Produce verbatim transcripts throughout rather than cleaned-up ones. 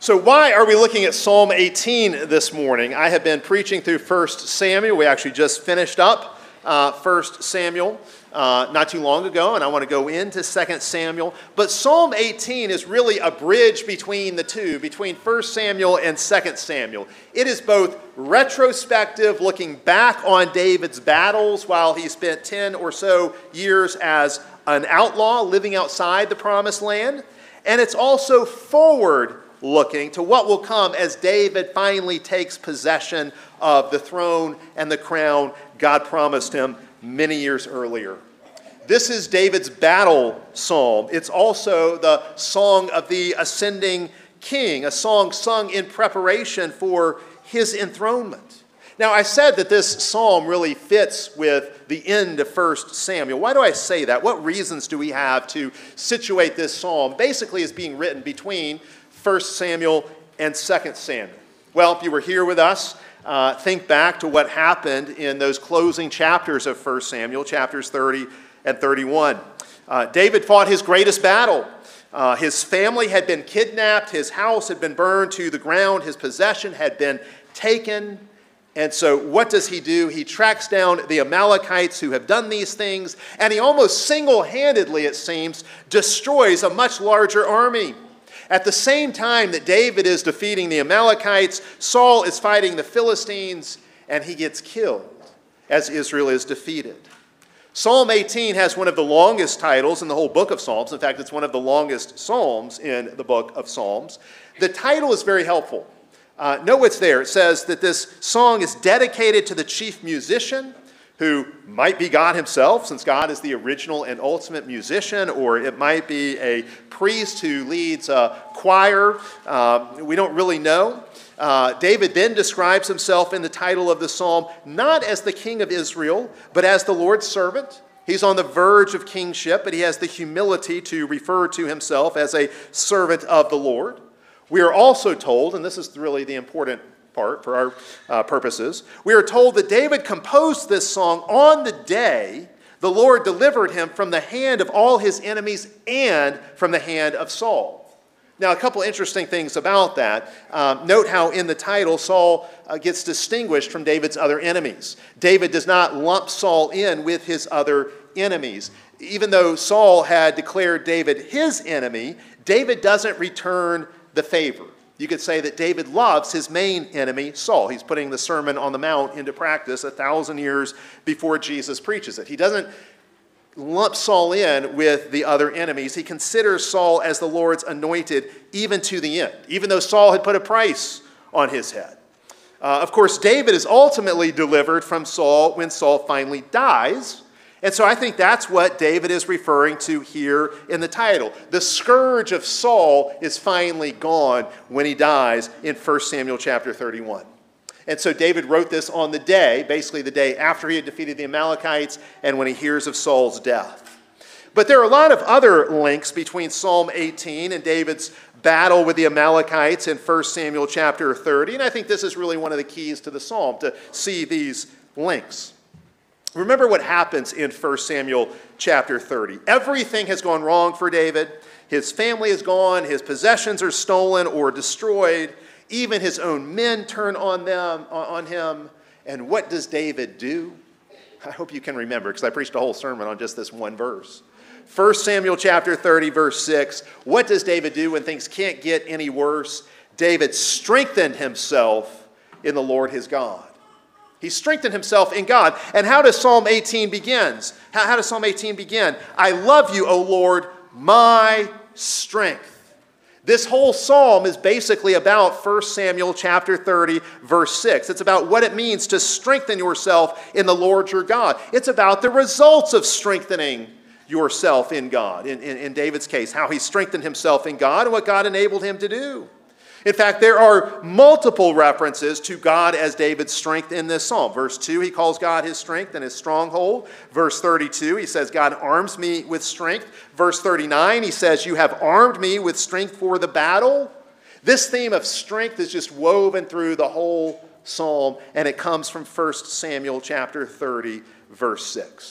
So why are we looking at Psalm eighteen this morning? I have been preaching through First Samuel. We actually just finished up uh, First Samuel uh, not too long ago, and I want to go into Second Samuel. But Psalm eighteen is really a bridge between the two, between First Samuel and Second Samuel. It is both retrospective, looking back on David's battles while he spent ten or so years as an outlaw living outside the Promised Land, and it's also forward looking to what will come as David finally takes possession of the throne and the crown God promised him many years earlier. This is David's battle psalm. It's also the song of the ascending king, a song sung in preparation for his enthronement. Now, I said that this psalm really fits with the end of First Samuel. Why do I say that? What reasons do we have to situate this psalm basically as being written between First Samuel and Second Samuel? Well, if you were here with us, uh, think back to what happened in those closing chapters of First Samuel, chapters thirty and thirty-one. Uh, David fought his greatest battle. Uh, his family had been kidnapped. His house had been burned to the ground. His possession had been taken. And so what does he do? He tracks down the Amalekites who have done these things, and he almost single-handedly, it seems, destroys a much larger army. At the same time that David is defeating the Amalekites, Saul is fighting the Philistines, and he gets killed as Israel is defeated. Psalm eighteen has one of the longest titles in the whole book of Psalms. In fact, it's one of the longest psalms in the book of Psalms. The title is very helpful. Uh, know what's there. It says that this song is dedicated to the chief musician, who might be God himself, since God is the original and ultimate musician, or it might be a priest who leads a choir. Uh, we don't really know. Uh, David then describes himself in the title of the psalm not as the king of Israel, but as the Lord's servant. He's on the verge of kingship, but he has the humility to refer to himself as a servant of the Lord. We are also told, and this is really the important part for our uh, purposes, we are told that David composed this song on the day the Lord delivered him from the hand of all his enemies and from the hand of Saul. Now, a couple interesting things about that. Um, note how in the title Saul uh, gets distinguished from David's other enemies. David does not lump Saul in with his other enemies. Even though Saul had declared David his enemy, David doesn't return the favor. You could say that David loves his main enemy, Saul. He's putting the Sermon on the Mount into practice a thousand years before Jesus preaches it. He doesn't lump Saul in with the other enemies. He considers Saul as the Lord's anointed even to the end, even though Saul had put a price on his head. Uh, of course, David is ultimately delivered from Saul when Saul finally dies. And so I think that's what David is referring to here in the title. The scourge of Saul is finally gone when he dies in First Samuel chapter thirty-one. And so David wrote this on the day, basically the day after he had defeated the Amalekites and when he hears of Saul's death. But there are a lot of other links between Psalm eighteen and David's battle with the Amalekites in First Samuel chapter thirty. And I think this is really one of the keys to the psalm, to see these links. Remember what happens in First Samuel chapter thirty. Everything has gone wrong for David. His family is gone. His possessions are stolen or destroyed. Even his own men turn on them, on him. And what does David do? I hope you can remember, because I preached a whole sermon on just this one verse. First Samuel chapter thirty, verse six. What does David do when things can't get any worse? David strengthened himself in the Lord his God. He strengthened himself in God. And how does Psalm eighteen begin? How, how does Psalm eighteen begin? I love you, O Lord, my strength. This whole psalm is basically about First Samuel chapter thirty, verse six. It's about what it means to strengthen yourself in the Lord your God. It's about the results of strengthening yourself in God. In, in, in David's case, how he strengthened himself in God and what God enabled him to do. In fact, there are multiple references to God as David's strength in this psalm. Verse two, he calls God his strength and his stronghold. Verse thirty-two, he says, God arms me with strength. Verse thirty-nine, he says, you have armed me with strength for the battle. This theme of strength is just woven through the whole psalm, and it comes from First Samuel chapter thirty, verse six.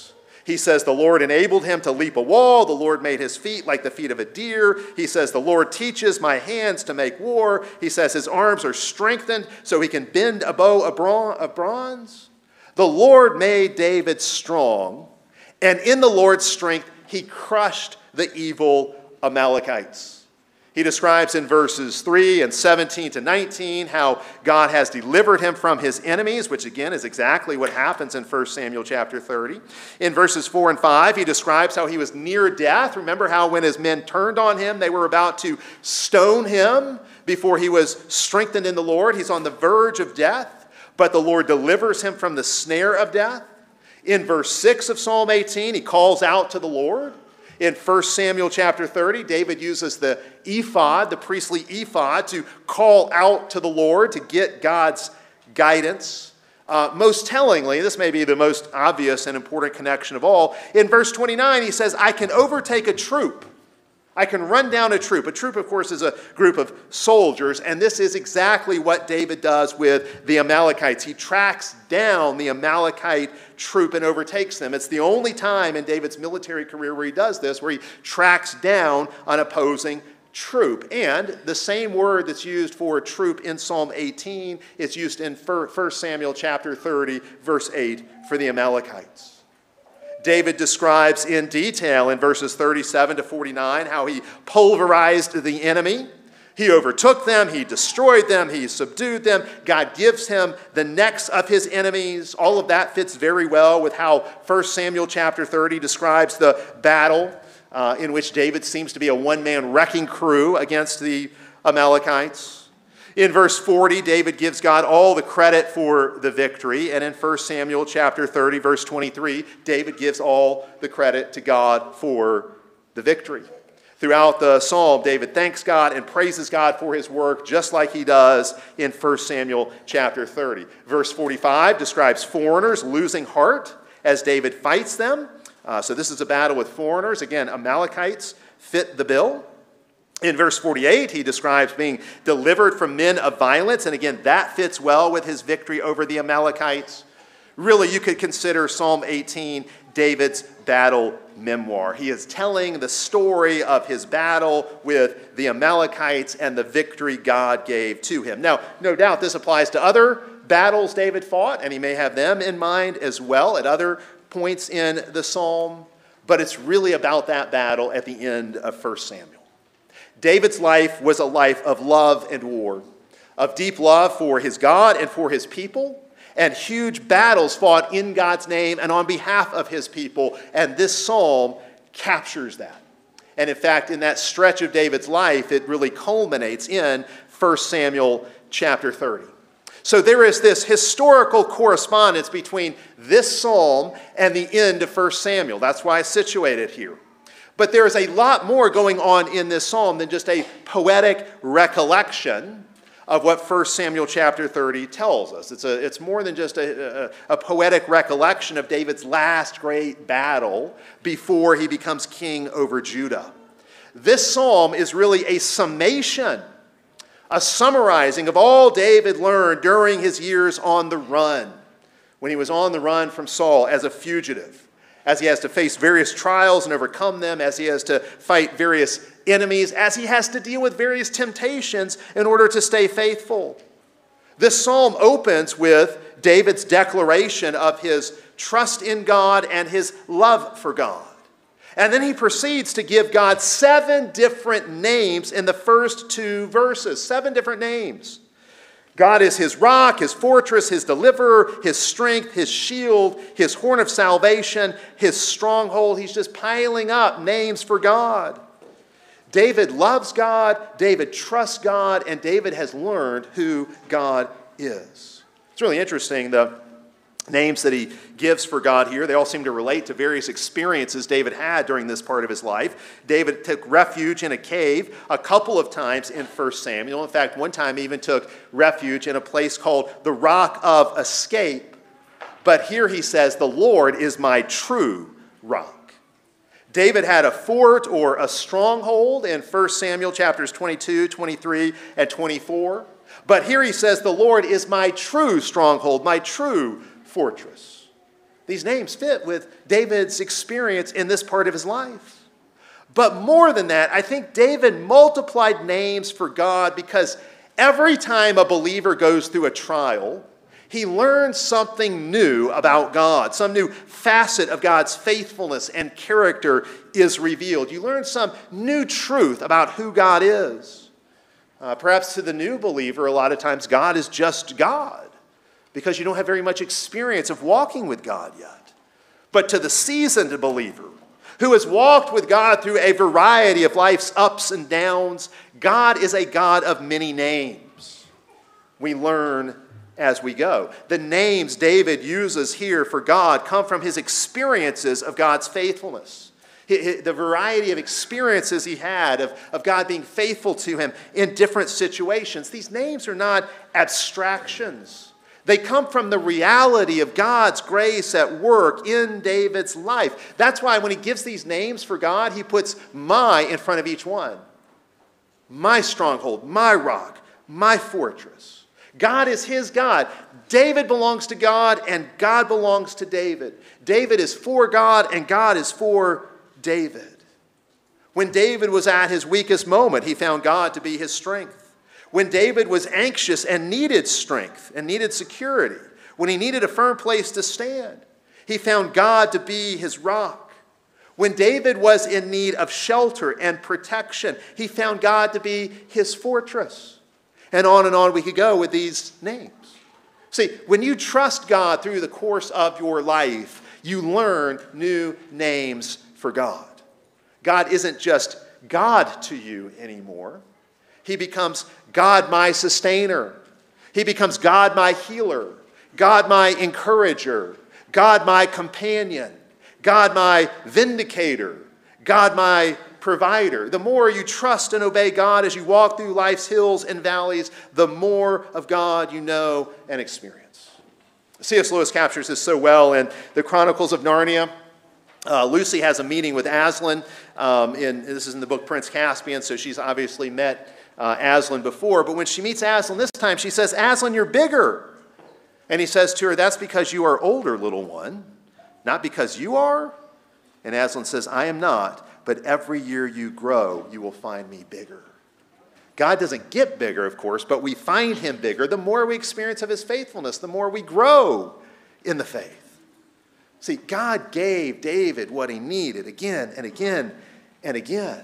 He says the Lord enabled him to leap a wall. The Lord made his feet like the feet of a deer. He says the Lord teaches my hands to make war. He says his arms are strengthened so he can bend a bow of bronze. The Lord made David strong, and in the Lord's strength he crushed the evil Amalekites. He describes in verses three and seventeen to nineteen how God has delivered him from his enemies, which again is exactly what happens in First Samuel chapter thirty. In verses four and five, he describes how he was near death. Remember how when his men turned on him, they were about to stone him before he was strengthened in the Lord. He's on the verge of death, but the Lord delivers him from the snare of death. In verse six of Psalm eighteen, he calls out to the Lord. In First Samuel chapter thirty, David uses the ephod, the priestly ephod, to call out to the Lord to get God's guidance. Uh, most tellingly, this may be the most obvious and important connection of all, in verse twenty-nine he says, I can overtake a troop. I can run down a troop. A troop, of course, is a group of soldiers, and this is exactly what David does with the Amalekites. He tracks down the Amalekite troop and overtakes them. It's the only time in David's military career where he does this, where he tracks down an opposing troop. And the same word that's used for troop in Psalm eighteen is used in First Samuel chapter thirty, verse eight, for the Amalekites. David describes in detail in verses thirty-seven to forty-nine how he pulverized the enemy. He overtook them, he destroyed them, he subdued them. God gives him the necks of his enemies. All of that fits very well with how First Samuel chapter thirty describes the battle uh, in which David seems to be a one-man wrecking crew against the Amalekites. In verse forty, David gives God all the credit for the victory. And in First Samuel chapter thirty, verse twenty-three, David gives all the credit to God for the victory. Throughout the psalm, David thanks God and praises God for his work, just like he does in First Samuel chapter thirty. Verse forty-five describes foreigners losing heart as David fights them. Uh, so this is a battle with foreigners. Again, Amalekites fit the bill. In verse forty-eight, he describes being delivered from men of violence. And again, that fits well with his victory over the Amalekites. Really, you could consider Psalm eighteen David's battle memoir. He is telling the story of his battle with the Amalekites and the victory God gave to him. Now, no doubt this applies to other battles David fought, and he may have them in mind as well at other points in the psalm. But it's really about that battle at the end of First Samuel. David's life was a life of love and war, of deep love for his God and for his people, and huge battles fought in God's name and on behalf of his people. And this psalm captures that. And in fact, in that stretch of David's life, it really culminates in First Samuel chapter thirty. So there is this historical correspondence between this psalm and the end of First Samuel. That's why it's situated here. But there is a lot more going on in this psalm than just a poetic recollection of what First Samuel chapter thirty tells us. It's, a, it's more than just a, a, a poetic recollection of David's last great battle before he becomes king over Judah. This psalm is really a summation, a summarizing of all David learned during his years on the run, when he was on the run from Saul as a fugitive, as he has to face various trials and overcome them, as he has to fight various enemies, as he has to deal with various temptations in order to stay faithful. This psalm opens with David's declaration of his trust in God and his love for God. And then he proceeds to give God seven different names in the first two verses. Seven different names. God is his rock, his fortress, his deliverer, his strength, his shield, his horn of salvation, his stronghold. He's just piling up names for God. David loves God, David trusts God, and David has learned who God is. It's really interesting, the names that he gives for God here. They all seem to relate to various experiences David had during this part of his life. David took refuge in a cave a couple of times in First Samuel. In fact, one time he even took refuge in a place called the Rock of Escape. But here he says, the Lord is my true rock. David had a fort or a stronghold in First Samuel chapters twenty-two, twenty-three, and twenty-four. But here he says, the Lord is my true stronghold, my true fortress. These names fit with David's experience in this part of his life. But more than that, I think David multiplied names for God because every time a believer goes through a trial, he learns something new about God. Some new facet of God's faithfulness and character is revealed. You learn some new truth about who God is. Uh, perhaps to the new believer, a lot of times God is just God because you don't have very much experience of walking with God yet. But to the seasoned believer who has walked with God through a variety of life's ups and downs, God is a God of many names. We learn as we go. The names David uses here for God come from his experiences of God's faithfulness. The variety of experiences he had of, of God being faithful to him in different situations. These names are not abstractions. They come from the reality of God's grace at work in David's life. That's why when he gives these names for God, he puts my in front of each one. My stronghold, my rock, my fortress. God is his God. David belongs to God, and God belongs to David. David is for God, and God is for David. When David was at his weakest moment, he found God to be his strength. When David was anxious and needed strength and needed security, when he needed a firm place to stand, he found God to be his rock. When David was in need of shelter and protection, he found God to be his fortress. And on and on we could go with these names. See, when you trust God through the course of your life, you learn new names for God. God isn't just God to you anymore. He becomes God my sustainer. He becomes God my healer, God my encourager, God my companion, God my vindicator, God my provider. The more you trust and obey God as you walk through life's hills and valleys, the more of God you know and experience. C S Lewis captures this so well in the Chronicles of Narnia. Uh, Lucy has a meeting with Aslan. Um, in, this is in the book Prince Caspian, so she's obviously met uh, Aslan before. But when she meets Aslan this time, she says, "Aslan, you're bigger." And he says to her, "That's because you are older, little one, not because you are." And Aslan says, "I am not. But every year you grow, you will find me bigger." God doesn't get bigger, of course, but we find him bigger. The more we experience of his faithfulness, the more we grow in the faith. See, God gave David what he needed again and again and again.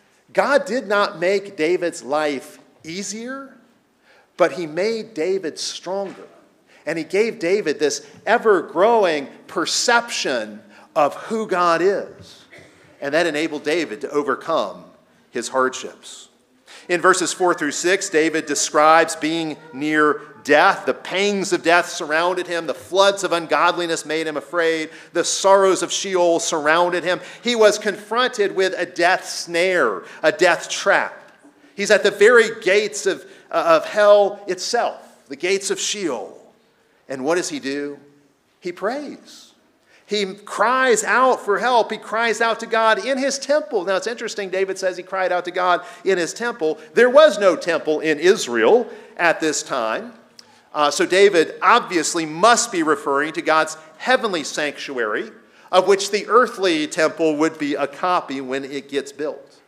God did not make David's life easier, but he made David stronger. And he gave David this ever-growing perception of who God is. And that enabled David to overcome his hardships. In verses four through six, David describes being near death. The pangs of death surrounded him. The floods of ungodliness made him afraid. The sorrows of Sheol surrounded him. He was confronted with a death snare, a death trap. He's at the very gates of, uh, of hell itself, the gates of Sheol. And what does he do? He prays. He cries out for help. He cries out to God in his temple. Now, it's interesting. David says he cried out to God in his temple. There was no temple in Israel at this time. Uh, so David obviously must be referring to God's heavenly sanctuary, of which the earthly temple would be a copy when it gets built.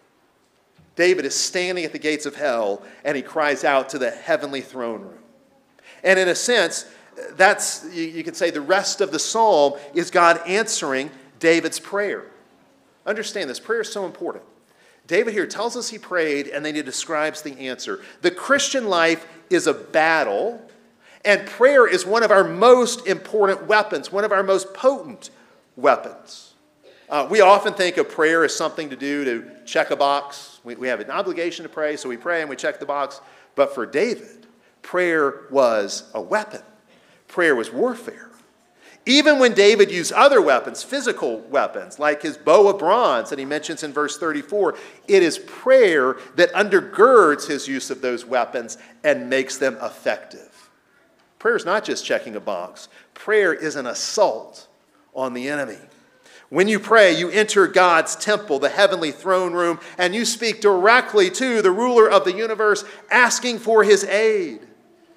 David is standing at the gates of hell, and he cries out to the heavenly throne room. And in a sense, that's, you, you could say, the rest of the psalm is God answering David's prayer. Understand this, prayer is so important. David here tells us he prayed, and then he describes the answer. The Christian life is a battle, and prayer is one of our most important weapons, one of our most potent weapons. Uh, we often think of prayer as something to do to check a box. We, we have an obligation to pray, so we pray and we check the box. But for David, prayer was a weapon. Prayer was warfare. Even when David used other weapons, physical weapons, like his bow of bronze that he mentions in verse thirty-four, it is prayer that undergirds his use of those weapons and makes them effective. Prayer is not just checking a box. Prayer is an assault on the enemy. When you pray, you enter God's temple, the heavenly throne room, and you speak directly to the ruler of the universe, asking for his aid.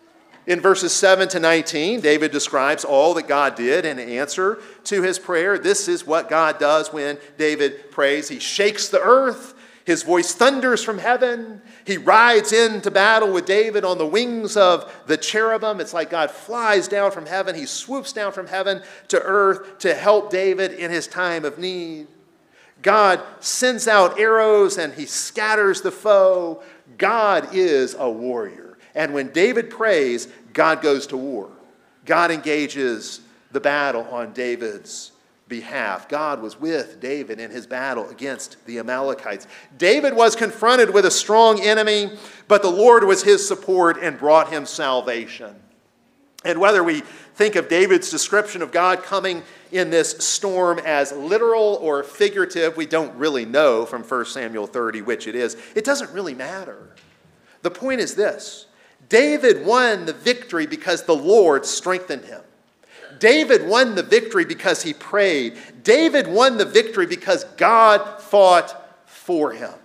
In verses seven to nineteen, David describes all that God did in answer to his prayer. This is what God does when David prays. He shakes the earth. His voice thunders from heaven. He rides into battle with David on the wings of the cherubim. It's like God flies down from heaven. He swoops down from heaven to earth to help David in his time of need. God sends out arrows and he scatters the foe. God is a warrior. And when David prays, God goes to war. God engages the battle on David's behalf. God was with David in his battle against the Amalekites. David was confronted with a strong enemy, but the Lord was his support and brought him salvation. And whether we think of David's description of God coming in this storm as literal or figurative, we don't really know from First Samuel thirty which it is. It doesn't really matter. The point is this: David won the victory because the Lord strengthened him. David won the victory because he prayed. David won the victory because God fought for him.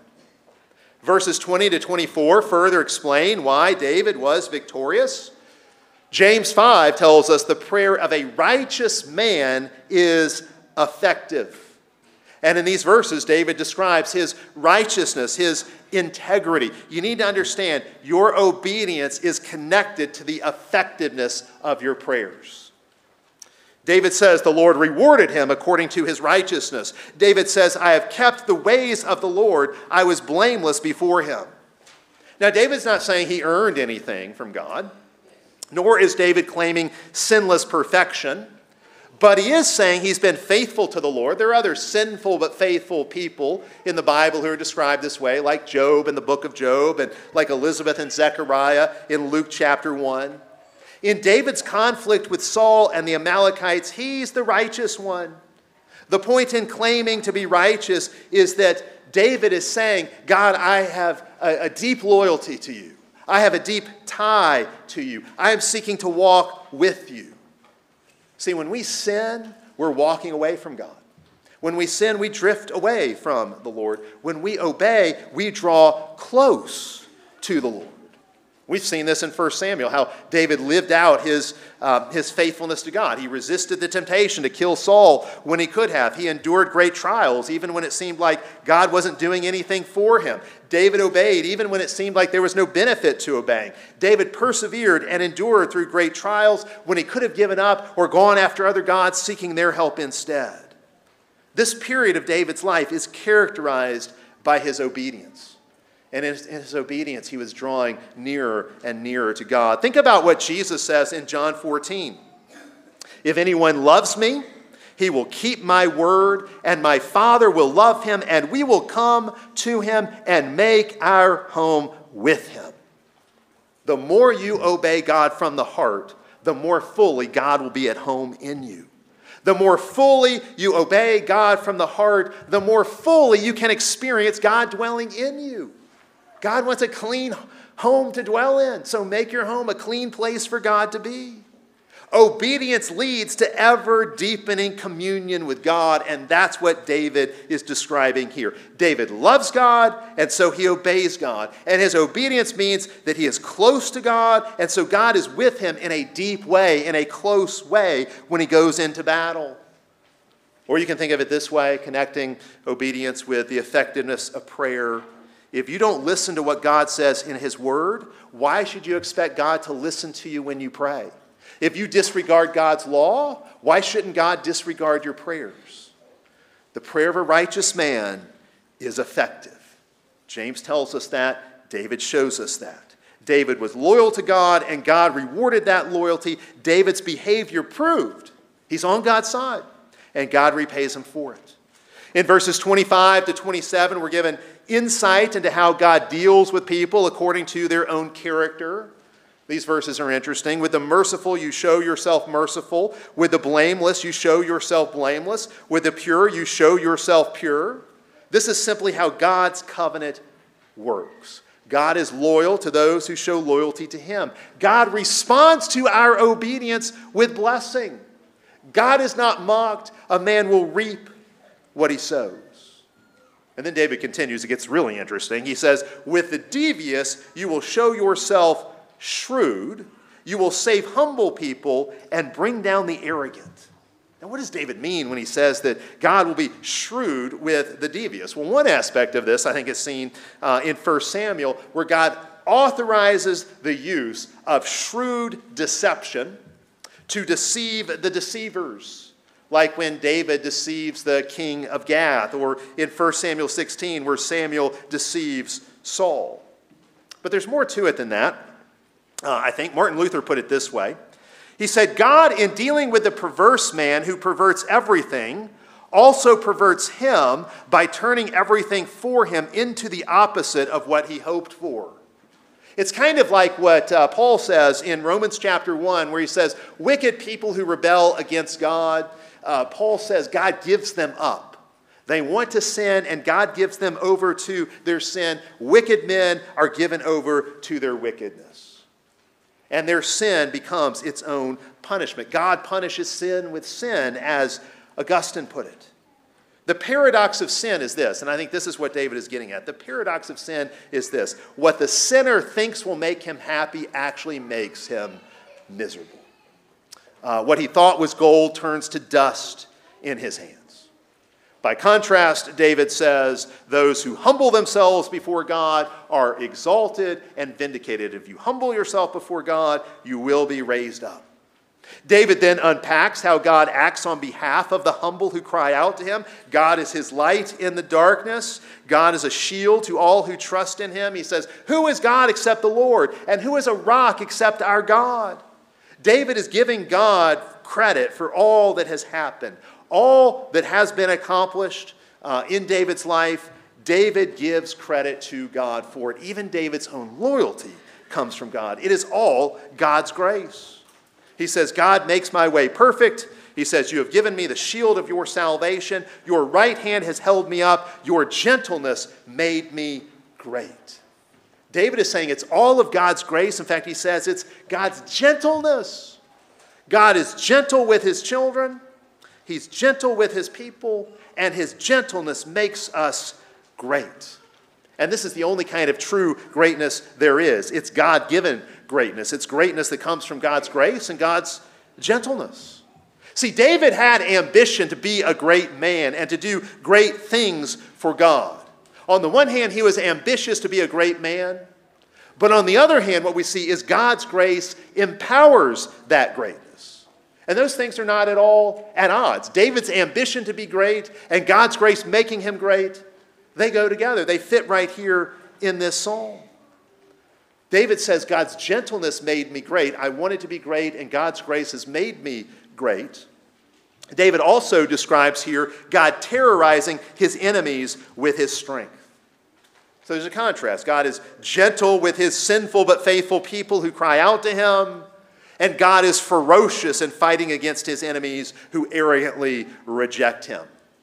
Verses twenty to twenty-four further explain why David was victorious. James five tells us the prayer of a righteous man is effective. And in these verses, David describes his righteousness, his integrity. You need to understand your obedience is connected to the effectiveness of your prayers. David says the Lord rewarded him according to his righteousness. David says, I have kept the ways of the Lord. I was blameless before him. Now, David's not saying he earned anything from God, nor is David claiming sinless perfection. But he is saying he's been faithful to the Lord. There are other sinful but faithful people in the Bible who are described this way, like Job in the book of Job, and like Elizabeth and Zechariah in Luke chapter one. In David's conflict with Saul and the Amalekites, he's the righteous one. The point in claiming to be righteous is that David is saying, God, I have a, a deep loyalty to you. I have a deep tie to you. I am seeking to walk with you. See, when we sin, we're walking away from God. When we sin, we drift away from the Lord. When we obey, we draw close to the Lord. We've seen this in First Samuel, how David lived out his, uh, his faithfulness to God. He resisted the temptation to kill Saul when he could have. He endured great trials, even when it seemed like God wasn't doing anything for him. David obeyed, even when it seemed like there was no benefit to obeying. David persevered and endured through great trials when he could have given up or gone after other gods, seeking their help instead. This period of David's life is characterized by his obedience. And in his obedience, he was drawing nearer and nearer to God. Think about what Jesus says in John fourteen. If anyone loves me, he will keep my word, and my Father will love him, and we will come to him and make our home with him. The more you obey God from the heart, the more fully God will be at home in you. The more fully you obey God from the heart, the more fully you can experience God dwelling in you. God wants a clean home to dwell in, so make your home a clean place for God to be. Obedience leads to ever-deepening communion with God, and that's what David is describing here. David loves God, and so he obeys God. And his obedience means that he is close to God, and so God is with him in a deep way, in a close way, when he goes into battle. Or you can think of it this way, connecting obedience with the effectiveness of prayer. If you don't listen to what God says in his word, why should you expect God to listen to you when you pray? If you disregard God's law, why shouldn't God disregard your prayers? The prayer of a righteous man is effective. James tells us that. David shows us that. David was loyal to God, and God rewarded that loyalty. David's behavior proved he's on God's side, and God repays him for it. In verses twenty-five to twenty-seven, we're given insight into how God deals with people according to their own character. These verses are interesting. With the merciful, you show yourself merciful. With the blameless, you show yourself blameless. With the pure, you show yourself pure. This is simply how God's covenant works. God is loyal to those who show loyalty to him. God responds to our obedience with blessing. God is not mocked. A man will reap what he sows. And then David continues. It gets really interesting. He says, with the devious, you will show yourself shrewd. You will save humble people and bring down the arrogant. Now, what does David mean when he says that God will be shrewd with the devious? Well, one aspect of this, I think, is seen uh, in First Samuel, where God authorizes the use of shrewd deception to deceive the deceivers. Like when David deceives the king of Gath, or in First Samuel sixteen, where Samuel deceives Saul. But there's more to it than that. Uh, I think Martin Luther put it this way. He said, God, in dealing with the perverse man who perverts everything, also perverts him by turning everything for him into the opposite of what he hoped for. It's kind of like what uh, Paul says in Romans chapter one, where he says, wicked people who rebel against God, uh, Paul says God gives them up. They want to sin, and God gives them over to their sin. Wicked men are given over to their wickedness. And their sin becomes its own punishment. God punishes sin with sin, as Augustine put it. The paradox of sin is this, and I think this is what David is getting at. The paradox of sin is this. What the sinner thinks will make him happy actually makes him miserable. Uh, what he thought was gold turns to dust in his hands. By contrast, David says, those who humble themselves before God are exalted and vindicated. If you humble yourself before God, you will be raised up. David then unpacks how God acts on behalf of the humble who cry out to him. God is his light in the darkness. God is a shield to all who trust in him. He says, who is God except the Lord? And who is a rock except our God? David is giving God credit for all that has happened. All that has been accomplished uh, in David's life, David gives credit to God for it. Even David's own loyalty comes from God. It is all God's grace. He says, God makes my way perfect. He says, you have given me the shield of your salvation. Your right hand has held me up. Your gentleness made me great. David is saying it's all of God's grace. In fact, he says it's God's gentleness. God is gentle with his children. He's gentle with his people. And his gentleness makes us great. And this is the only kind of true greatness there is. It's God-given greatness. It's greatness that comes from God's grace and God's gentleness. See, David had ambition to be a great man and to do great things for God. On the one hand, he was ambitious to be a great man. But on the other hand, what we see is God's grace empowers that greatness. And those things are not at all at odds. David's ambition to be great and God's grace making him great, they go together. They fit right here in this psalm. David says, God's gentleness made me great. I wanted to be great, and God's grace has made me great. David also describes here God terrorizing his enemies with his strength. So there's a contrast. God is gentle with his sinful but faithful people who cry out to him, and God is ferocious in fighting against his enemies who arrogantly reject him.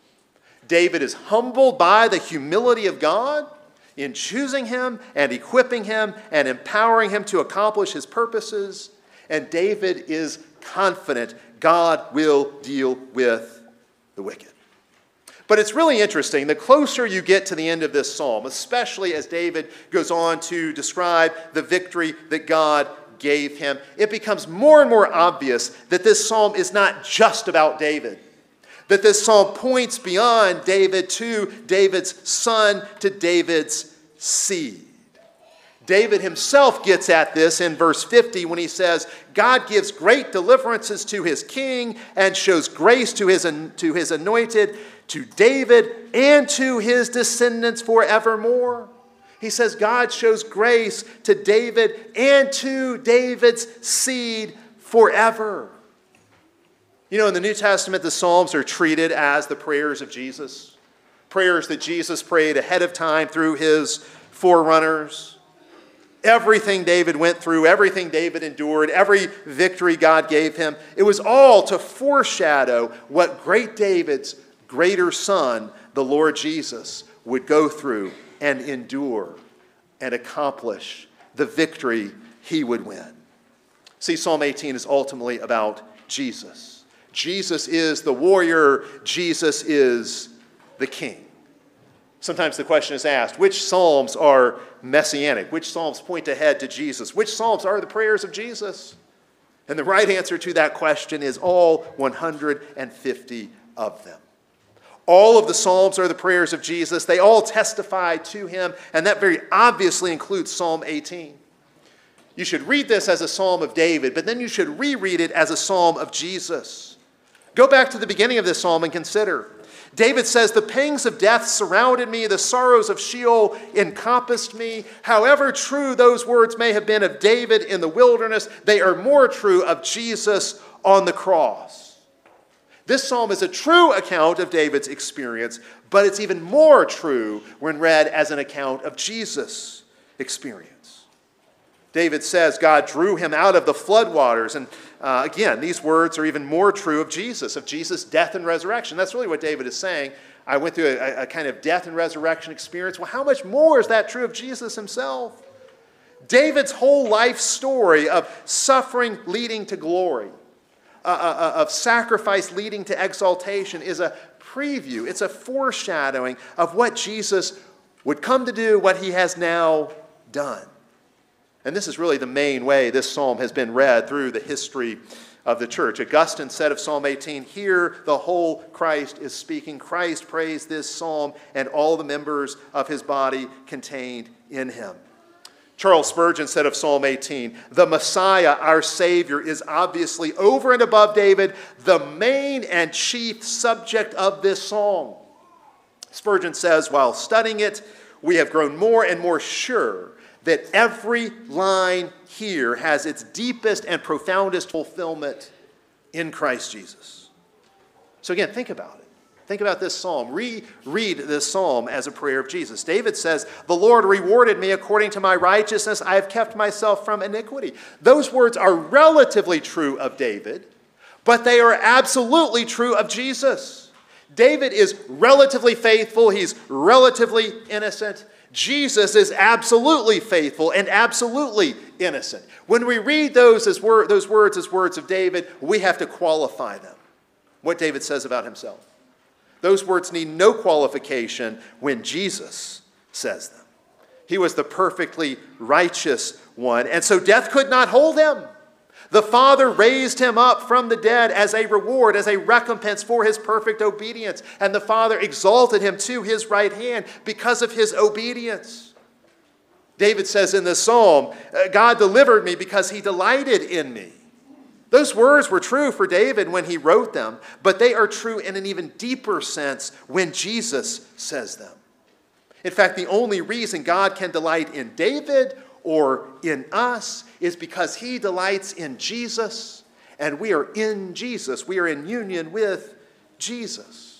David is humbled by the humility of God in choosing him and equipping him and empowering him to accomplish his purposes. And David is confident God will deal with the wicked. But it's really interesting. The closer you get to the end of this psalm, especially as David goes on to describe the victory that God gave him, it becomes more and more obvious that this psalm is not just about David. That this psalm points beyond David to David's son, to David's seed. David himself gets at this in verse fifty when he says, God gives great deliverances to his king and shows grace to his, to his anointed, to David and to his descendants forevermore. He says God shows grace to David and to David's seed forever. You know, in the New Testament, the Psalms are treated as the prayers of Jesus. Prayers that Jesus prayed ahead of time through his forerunners. Everything David went through, everything David endured, every victory God gave him, it was all to foreshadow what great David's greater son, the Lord Jesus, would go through and endure and accomplish the victory he would win. See, Psalm eighteen is ultimately about Jesus. Jesus is the warrior. Jesus is the king. Sometimes the question is asked, which psalms are messianic? Which psalms point ahead to Jesus? Which psalms are the prayers of Jesus? And the right answer to that question is all one hundred fifty of them. All of the Psalms are the prayers of Jesus. They all testify to him, and that very obviously includes Psalm eighteen. You should read this as a Psalm of David, but then you should reread it as a Psalm of Jesus. Go back to the beginning of this Psalm and consider. David says, "The pangs of death surrounded me, the sorrows of Sheol encompassed me." However true those words may have been of David in the wilderness, they are more true of Jesus on the cross. This psalm is a true account of David's experience, but it's even more true when read as an account of Jesus' experience. David says God drew him out of the floodwaters. And uh, again, these words are even more true of Jesus, of Jesus' death and resurrection. That's really what David is saying. I went through a, a kind of death and resurrection experience. Well, how much more is that true of Jesus himself? David's whole life story of suffering leading to glory, uh, uh, of sacrifice leading to exaltation, is a preview. It's a foreshadowing of what Jesus would come to do, what he has now done. And this is really the main way this psalm has been read through the history of the church. Augustine said of Psalm eighteen, "Here the whole Christ is speaking. Christ praised this psalm and all the members of his body contained in him." Charles Spurgeon said of Psalm eighteen, "The Messiah, our Savior, is obviously over and above David, the main and chief subject of this psalm." Spurgeon says, while studying it, "We have grown more and more sure that every line here has its deepest and profoundest fulfillment in Christ Jesus." So again, think about it. Think about this psalm. Reread this psalm as a prayer of Jesus. David says, "The Lord rewarded me according to my righteousness. I have kept myself from iniquity." Those words are relatively true of David, but they are absolutely true of Jesus. David is relatively faithful. He's relatively innocent. Jesus is absolutely faithful and absolutely innocent. When we read those, as wor- those words as words of David, we have to qualify them. What David says about himself. Those words need no qualification when Jesus says them. He was the perfectly righteous one, and so death could not hold him. The Father raised him up from the dead as a reward, as a recompense for his perfect obedience. And the Father exalted him to his right hand because of his obedience. David says in this psalm, "God delivered me because he delighted in me." Those words were true for David when he wrote them, but they are true in an even deeper sense when Jesus says them. In fact, the only reason God can delight in David or in us is because he delights in Jesus, and we are in Jesus. We are in union with Jesus.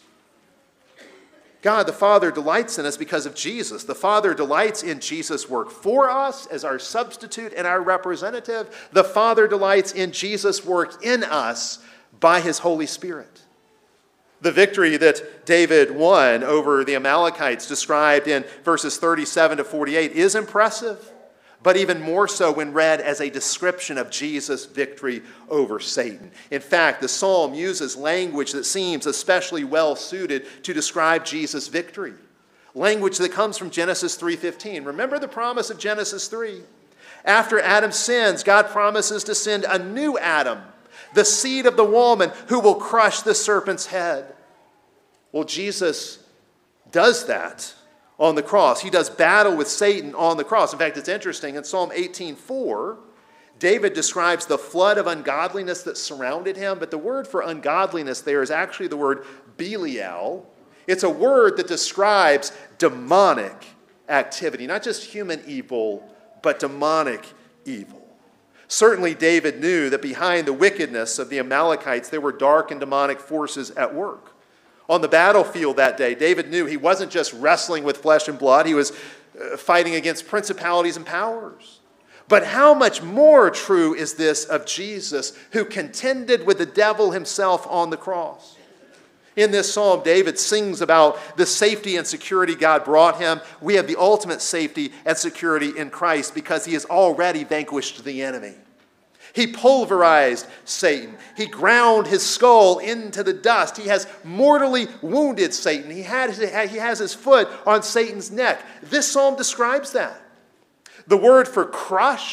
God the Father delights in us because of Jesus. The Father delights in Jesus' work for us as our substitute and our representative. The Father delights in Jesus' work in us by his Holy Spirit. The victory that David won over the Amalekites, described in verses thirty-seven to forty-eight, is impressive, but even more so when read as a description of Jesus' victory over Satan. In fact, the psalm uses language that seems especially well suited to describe Jesus' victory. Language that comes from Genesis three fifteen. Remember the promise of Genesis three. After Adam sins, God promises to send a new Adam, the seed of the woman who will crush the serpent's head. Well, Jesus does that on the cross. He does battle with Satan on the cross. In fact, it's interesting. In Psalm eighteen four, David describes the flood of ungodliness that surrounded him, but the word for ungodliness there is actually the word Belial. It's a word that describes demonic activity, not just human evil, but demonic evil. Certainly, David knew that behind the wickedness of the Amalekites, there were dark and demonic forces at work. On the battlefield that day, David knew he wasn't just wrestling with flesh and blood. He was fighting against principalities and powers. But how much more true is this of Jesus, who contended with the devil himself on the cross? In this psalm, David sings about the safety and security God brought him. We have the ultimate safety and security in Christ because he has already vanquished the enemy. He pulverized Satan. He ground his skull into the dust. He has mortally wounded Satan. He, had, he has his foot on Satan's neck. This psalm describes that. The word for crush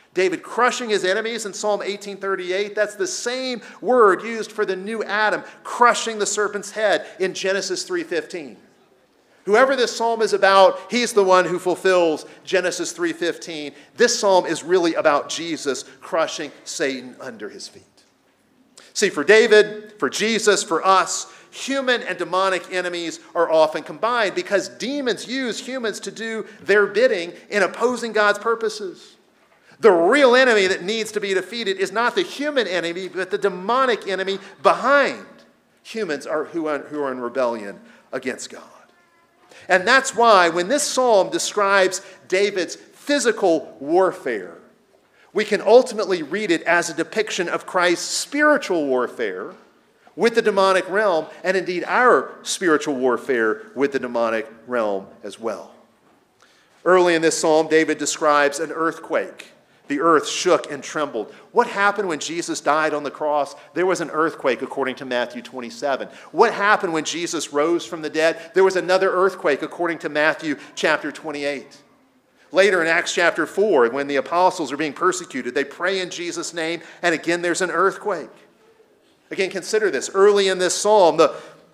David crushing his enemies in Psalm eighteen thirty-eight, that's the same word used for the new Adam crushing the serpent's head in Genesis three fifteen. Whoever this psalm is about, he's the one who fulfills Genesis three fifteen. This psalm is really about Jesus crushing Satan under his feet. See, for David, for Jesus, for us, human and demonic enemies are often combined because demons use humans to do their bidding in opposing God's purposes. The real enemy that needs to be defeated is not the human enemy, but the demonic enemy behind humans are, who, are, who are in rebellion against God. And that's why when this psalm describes David's physical warfare, we can ultimately read it as a depiction of Christ's spiritual warfare with the demonic realm, and indeed our spiritual warfare with the demonic realm as well. Early in this psalm, David describes an earthquake. The earth shook and trembled. What happened when Jesus died on the cross? There was an earthquake, according to Matthew twenty-seven. What happened when Jesus rose from the dead? There was another earthquake, according to Matthew chapter twenty-eight. Later in Acts chapter four, when the apostles are being persecuted, they pray in Jesus' name, and again there's an earthquake. Again, consider this. Early in this psalm, the,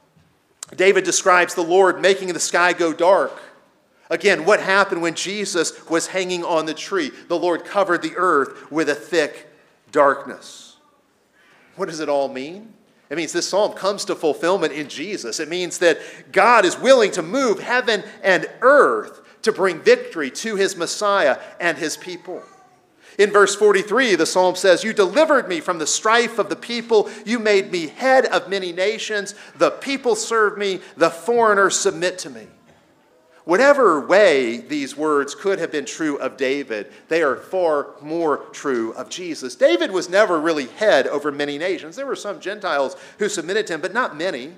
David describes the Lord making the sky go dark. Again, what happened when Jesus was hanging on the tree? The Lord covered the earth with a thick darkness. What does it all mean? It means this psalm comes to fulfillment in Jesus. It means that God is willing to move heaven and earth to bring victory to his Messiah and his people. In verse forty-three, the psalm says, "You delivered me from the strife of the people. You made me head of many nations. The people serve me. The foreigners submit to me." Whatever way these words could have been true of David, they are far more true of Jesus. David was never really head over many nations. There were some Gentiles who submitted to him, but not many.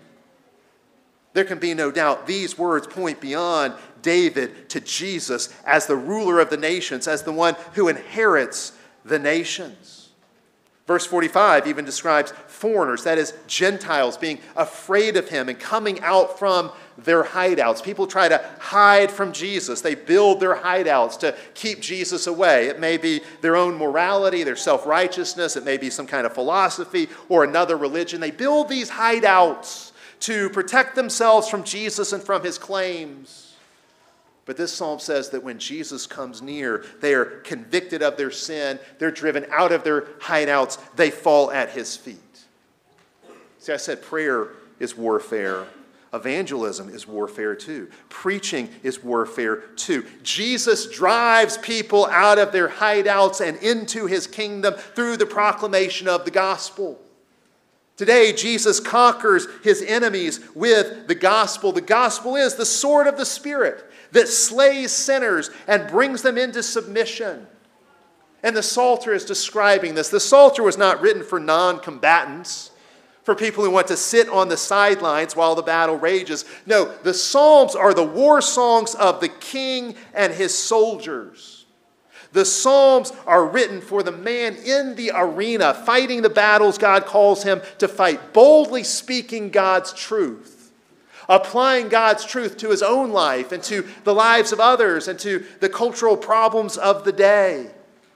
There can be no doubt these words point beyond David to Jesus as the ruler of the nations, as the one who inherits the nations. Verse forty-five even describes foreigners, that is, Gentiles, being afraid of him and coming out from their hideouts. People try to hide from Jesus. They build their hideouts to keep Jesus away. It may be their own morality, their self-righteousness. It may be some kind of philosophy or another religion. They build these hideouts to protect themselves from Jesus and from his claims. But this psalm says that when Jesus comes near, they are convicted of their sin. They're driven out of their hideouts. They fall at his feet. See, I said prayer is warfare. Evangelism is warfare too. Preaching is warfare too. Jesus drives people out of their hideouts and into his kingdom through the proclamation of the gospel. Today, Jesus conquers his enemies with the gospel. The gospel is the sword of the Spirit that slays sinners and brings them into submission. And the Psalter is describing this. The Psalter was not written for non-combatants, for people who want to sit on the sidelines while the battle rages. No, the Psalms are the war songs of the king and his soldiers. The Psalms are written for the man in the arena, fighting the battles God calls him to fight, boldly speaking God's truth, applying God's truth to his own life and to the lives of others and to the cultural problems of the day.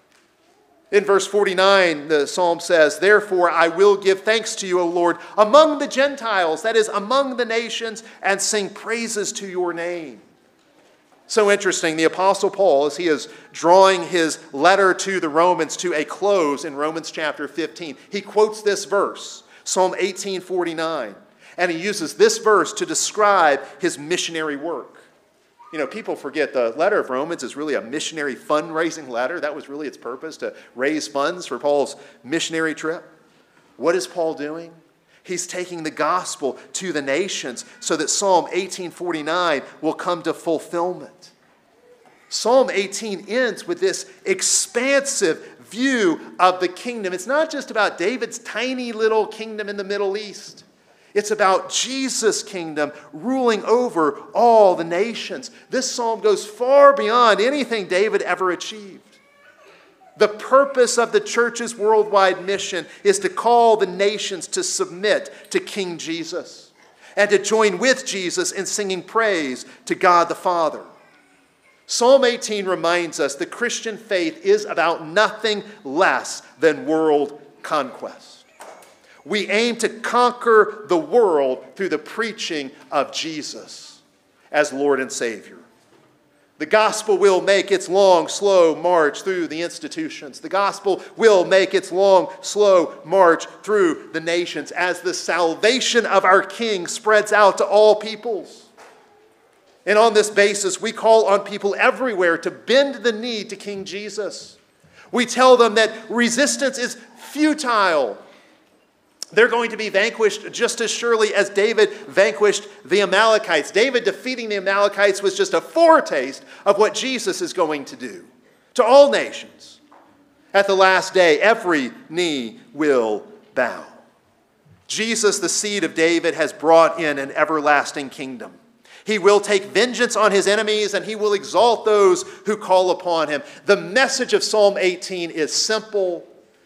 In verse forty-nine, the psalm says, "Therefore I will give thanks to you, O Lord, among the Gentiles," that is, among the nations, "and sing praises to your name." So interesting, the Apostle Paul, as he is drawing his letter to the Romans to a close in Romans chapter fifteen, he quotes this verse, Psalm eighteen forty-nine, and he uses this verse to describe his missionary work. You know, people forget the letter of Romans is really a missionary fundraising letter. That was really its purpose, to raise funds for Paul's missionary trip. What is Paul doing? He's taking the gospel to the nations so that Psalm eighteen forty-nine will come to fulfillment. Psalm eighteen ends with this expansive view of the kingdom. It's not just about David's tiny little kingdom in the Middle East. It's about Jesus' kingdom ruling over all the nations. This psalm goes far beyond anything David ever achieved. The purpose of the church's worldwide mission is to call the nations to submit to King Jesus and to join with Jesus in singing praise to God the Father. Psalm eighteen reminds us the Christian faith is about nothing less than world conquest. We aim to conquer the world through the preaching of Jesus as Lord and Savior. The gospel will make its long, slow march through the institutions. The gospel will make its long, slow march through the nations as the salvation of our King spreads out to all peoples. And on this basis, we call on people everywhere to bend the knee to King Jesus. We tell them that resistance is futile. They're going to be vanquished just as surely as David vanquished the Amalekites. David defeating the Amalekites was just a foretaste of what Jesus is going to do to all nations. At the last day, every knee will bow. Jesus, the seed of David, has brought in an everlasting kingdom. He will take vengeance on his enemies, and he will exalt those who call upon him. The message of Psalm eighteen is simple: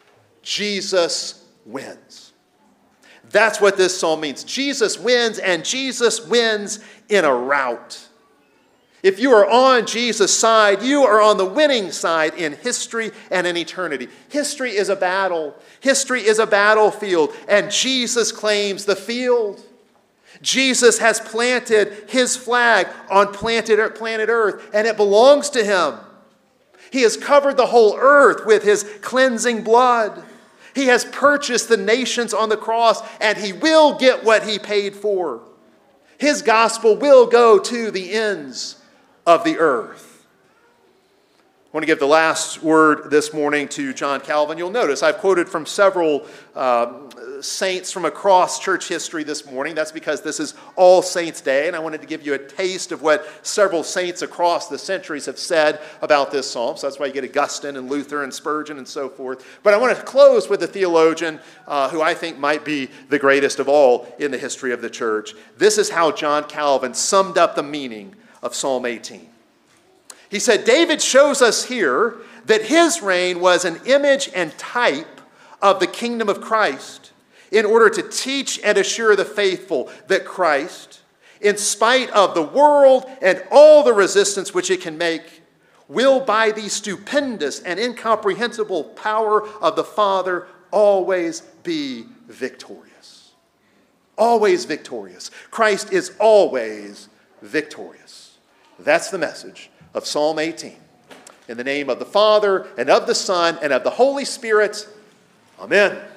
Jesus wins. That's what this psalm means. Jesus wins, and Jesus wins in a rout. If you are on Jesus' side, you are on the winning side in history and in eternity. History is a battle. History is a battlefield, and Jesus claims the field. Jesus has planted his flag on planet Earth, and it belongs to him. He has covered the whole earth with his cleansing blood. He has purchased the nations on the cross, and he will get what he paid for. His gospel will go to the ends of the earth. I want to give the last word this morning to John Calvin. You'll notice I've quoted from several uh, saints from across church history this morning. That's because this is All Saints' Day, and I wanted to give you a taste of what several saints across the centuries have said about this psalm. So that's why you get Augustine and Luther and Spurgeon and so forth. But I want to close with a theologian uh, who I think might be the greatest of all in the history of the church. This is how John Calvin summed up the meaning of Psalm eighteen. He said, David shows us here that his reign was an image and type of the kingdom of Christ in order to teach and assure the faithful that Christ, in spite of the world and all the resistance which it can make, will by the stupendous and incomprehensible power of the Father always be victorious. Always victorious. Christ is always victorious. That's the message of Psalm eighteen. In the name of the Father, and of the Son, and of the Holy Spirit, amen.